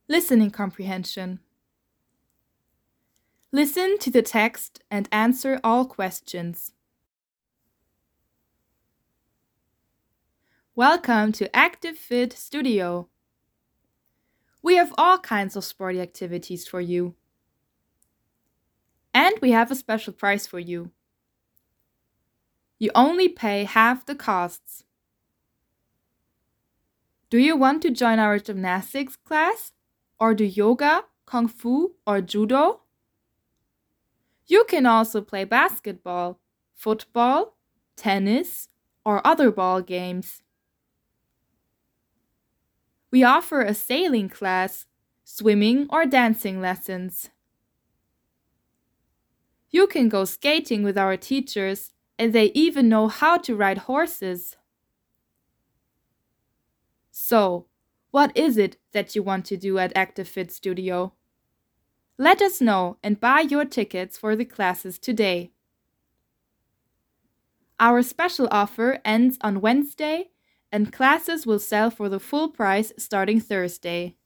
Listening comprehension. Listen to the text and answer all questions. Welcome to ActiveFit Studio. We have all kinds of sporty activities for you. And we have a special price for you. You only pay half the costs. Do you want to join our gymnastics class? Or do yoga, kung fu, or judo? You can also play basketball, football, tennis, or other ball games. We offer a sailing class, swimming or dancing lessons. You can go skating with our teachers, and they even know how to ride horses. So, what is it that you want to do at ActiveFit Studio? Let us know and buy your tickets for the classes today. Our special offer ends on Wednesday, and classes will sell for the full price starting Thursday.